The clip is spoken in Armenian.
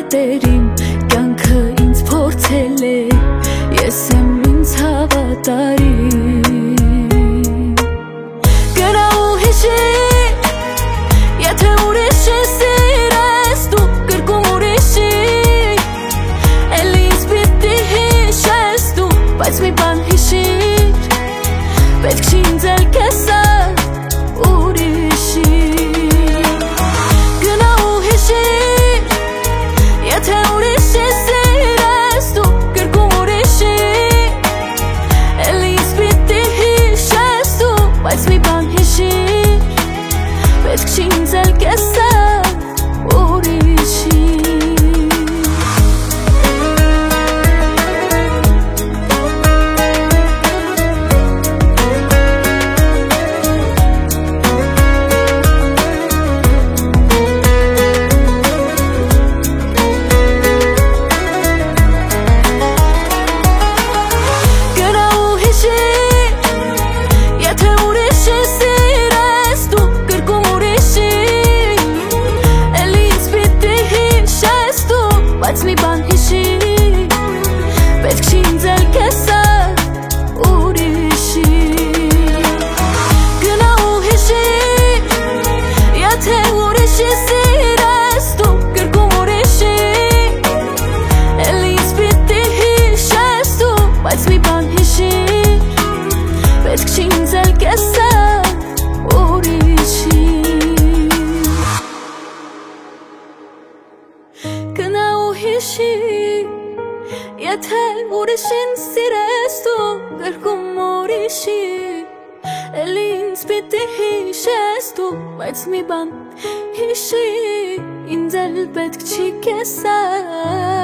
տերին կյանքը ինձ փորձել է ես եմ ինձ հավատարի գնա ու հիշիր եթե ուրիշի սիրես դու կրկում ուրիշի էլի ինձ պիտի հիշես դու բայց մի բան հիշիր պետք չի ինձ էլ կեսել ուրիշի գնա ու հիշիր եթե ուրիշի սիրես դու կրկում ուրիշի էլի ինձ պիտի հիշես դու բայց մի բան հիշիր պետք չի ինձ էլ կեսել ուրիշի Բայց մի բան հիշիր պետք չի ինձ էլ կեսել ուրիշի գնա ու հիշիր եթե ուրիշի սիրես դու կրկում ուրիշի էլի ինձ պիտի հիշես դու բայց մի բան հիշիր պետք չի ինձ էլ կեսել ուրիշի գնա ու հիշիր եթե ուրիշին սիրես դու կրկում ուրիշի էլի ինձ պիտի հիշես դու բայց մի բան հիշիր ինձ էլ պետք չի կեսել